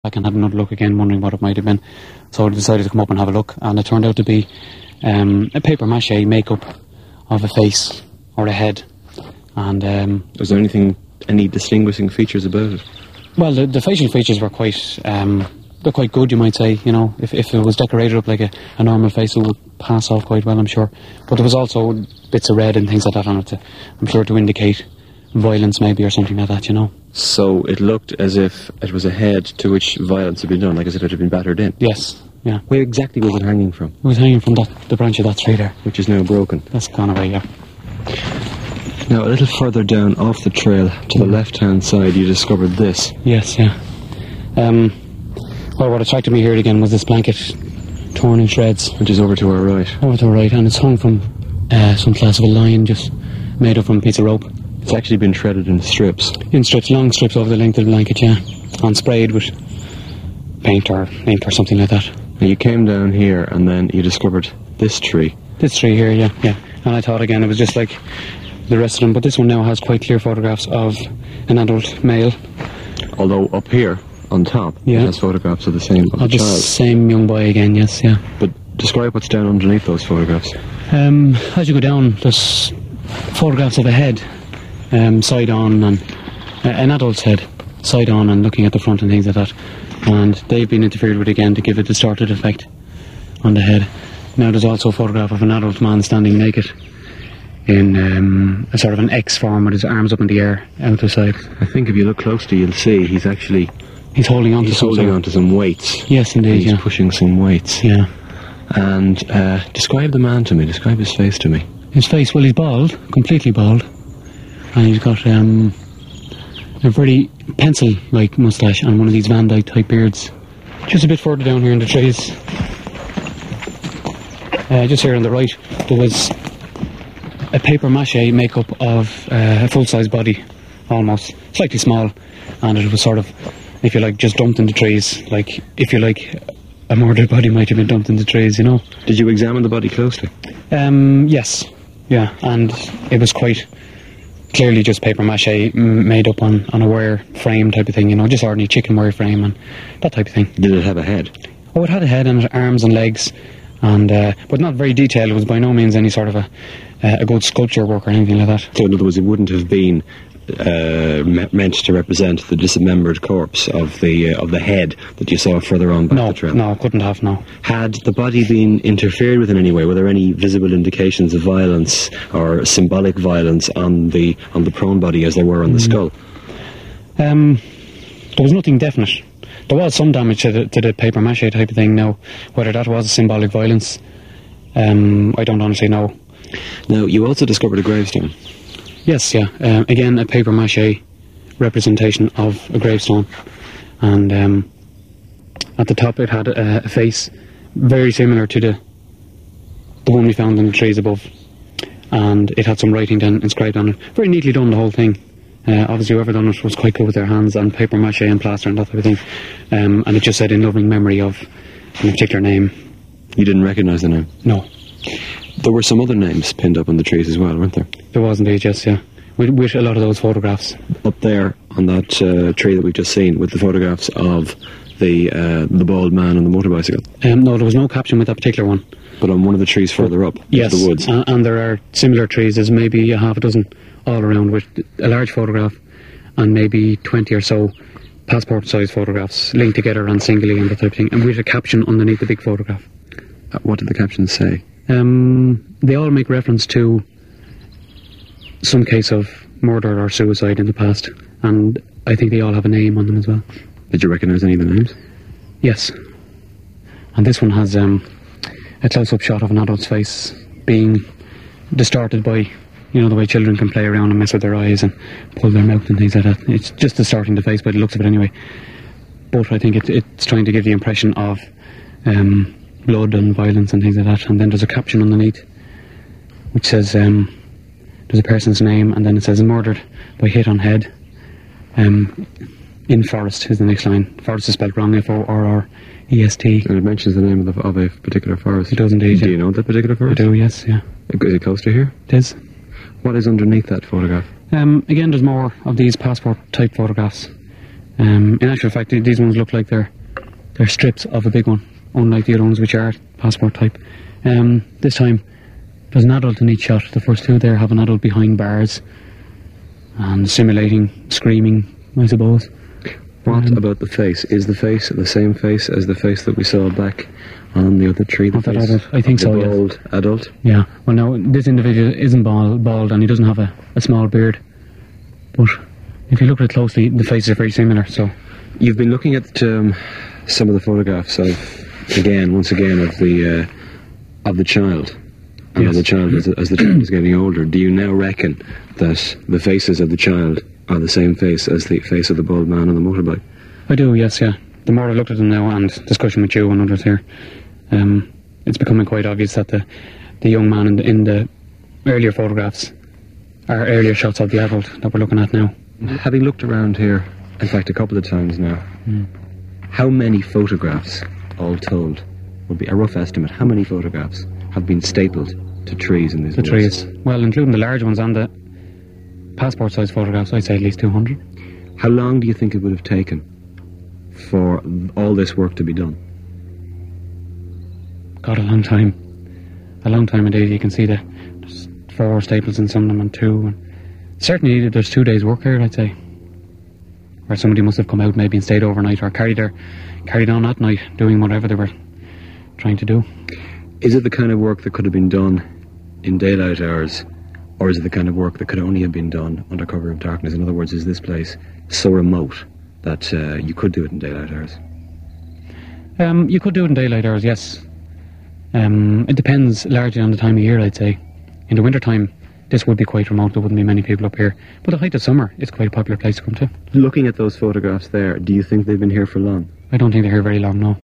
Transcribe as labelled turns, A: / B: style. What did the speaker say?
A: back and had another look again, wondering what it might have been. So I decided to come up and have a look, and it turned out to be a paper mache makeup of a face or a head. And
B: was there any distinguishing features about it?
A: Well, the facial features were quite they're quite good, you might say. You know, if it was decorated up like a normal face, it would pass off quite well, I'm sure. But there was also bits of red and things like that on it, I'm sure, to indicate violence maybe or something like that, you know.
B: So it looked as if it was a head to which violence had been done, like as if it had been battered in?
A: Yes, yeah.
B: Where exactly was it hanging from?
A: It was hanging from the branch of that tree there.
B: Which is now broken?
A: That's gone away, yeah.
B: Now, a little further down off the trail, to the left-hand side, you discovered this.
A: Yes, yeah. Well, what attracted me here again was this blanket torn in shreds.
B: Which is over to our right.
A: Over to our right, and it's hung from some class of a line, just made up from a piece of rope.
B: It's actually been shredded in strips.
A: In strips, long strips over the length of the blanket, yeah. And sprayed with paint or ink or something like that.
B: Now you came down here and then you discovered this tree.
A: This tree here, yeah. And I thought again it was just like the rest of them, but this one now has quite clear photographs of an adult male.
B: Although up here, on top, it has photographs of the same
A: of the
B: child.
A: Same young boy again, yes, yeah.
B: But describe what's down underneath those photographs.
A: As you go down, there's photographs of a head, side on, and an adult's head, side on, and looking at the front and things like that. And they've been interfered with again to give a distorted effect on the head. Now there's also a photograph of an adult man standing naked in a sort of an X form with his arms up in the air out the side.
B: I think if you look closely you'll see he's
A: holding on to
B: some weights.
A: Yes, indeed.
B: He's pushing some weights.
A: Yeah.
B: And describe the man to me. Describe his face to me.
A: His face, well, he's bald, completely bald, and he's got a very pencil-like moustache and one of these Van Dyke type beards. Just a bit further down here in the trees, just here on the right, there was a paper mache makeup of a full-size body, almost slightly small, and it was sort of, if you like, just dumped in the trees, like if you like, a murdered body might have been dumped in the trees, you know.
B: Did you examine the body closely?
A: Yes, yeah, and it was quite clearly just paper mache made up on a wire frame type of thing, you know, just ordinary chicken wire frame and that type of thing.
B: Did it have a head?
A: Oh, it had a head and arms and legs, and but not very detailed. It was by no means any sort of a good sculpture work or anything like that.
B: So in other words, it wouldn't have been meant to represent the dismembered corpse of the head that you saw further on back the trail?
A: No, couldn't have, no.
B: Had the body been interfered with in any way? Were there any visible indications of violence or symbolic violence on the prone body as there were on the skull?
A: There was nothing definite. There was some damage to the paper mache type of thing. Now, whether that was symbolic violence, I don't honestly know.
B: Now, you also discovered a gravestone.
A: Yes, yeah. Again, a paper mache representation of a gravestone, and at the top it had a face very similar to the one we found in the trees above, and it had some writing then inscribed on it. Very neatly done, the whole thing. Obviously whoever done it was quite good with their hands and paper mache and plaster and that type of thing, and it just said in loving memory of a particular name.
B: You didn't recognise the name?
A: No.
B: There were some other names pinned up on the trees as well, weren't there?
A: There was indeed, yes, yeah. With a lot of those photographs.
B: Up there on that tree that we've just seen, with the photographs of the bald man on the motorbicycle.
A: No, there was no caption with that particular one.
B: But on one of the trees further up,
A: yes,
B: the woods.
A: And there are similar trees. There's maybe a half a dozen all around with a large photograph and maybe 20 or so passport-sized photographs linked together and singly and that type of thing, and with a caption underneath the big photograph.
B: What did the captions say?
A: They all make reference to some case of murder or suicide in the past, and I think they all have a name on them as well.
B: Did you recognise any of the names?
A: Yes. And this one has a close-up shot of an adult's face being distorted by, you know, the way children can play around and mess with their eyes and pull their mouth and things like that. It's just distorting the face by the looks of it anyway. But I think it's trying to give the impression of blood and violence and things like that. And then there's a caption underneath which says there's a person's name, and then it says murdered by hit on head in Forest is the next line. Forest is spelled wrong, F-O-R-R-E-S-T.
B: And it mentions the name of a particular forest.
A: It does indeed.
B: Do you know that particular forest?
A: I do, yes, yeah.
B: Is it close to here?
A: It is.
B: What is underneath that photograph?
A: Again, there's more of these passport type photographs. In actual fact, these ones look like they're strips of a big one, unlike the other ones which are passport type. This time there's an adult in each shot. The first two there have an adult behind bars and simulating screaming, I suppose.
B: What about the face? Is the face the same face as the face that we saw back on the other tree?
A: Of that adult? I think so,
B: the
A: yes.
B: bald adult?
A: Yeah. Well, now, this individual isn't bald and he doesn't have a small beard. But if you look at it closely, the faces are very similar, so...
B: You've been looking at some of the photographs once again, of the child. And
A: Yes.
B: of the child as the child is getting older. Do you now reckon that the faces of the child are the same face as the face of the bald man on the motorbike?
A: I do, yes, yeah. The more I've looked at them now and discussion with you and others here, it's becoming quite obvious that the young man in the earlier photographs are earlier shots of the adult that we're looking at now.
B: Having looked around here, in fact a couple of times now, how many photographs, all told, would be a rough estimate, how many photographs have been stapled to trees in these
A: The
B: woods?
A: trees, well, including the large ones and the passport size photographs, I'd say at least 200.
B: How long do you think it would have taken for all this work to be done?
A: God, a long time. A long time indeed. You can see there's 4 staples in some of them and 2. And certainly there's 2 days work here, I'd say. Where somebody must have come out maybe and stayed overnight or carried on at night doing whatever they were trying to do.
B: Is it the kind of work that could have been done in daylight hours, or is it the kind of work that could only have been done under cover of darkness? In other words, is this place so remote that you could do it in daylight hours?
A: You could do it in daylight hours, yes. It depends largely on the time of year, I'd say. In the winter time, this would be quite remote. There wouldn't be many people up here. But the height of summer, it's quite a popular place to come to.
B: Looking at those photographs there, do you think they've been here for long?
A: I don't think they're here very long, no.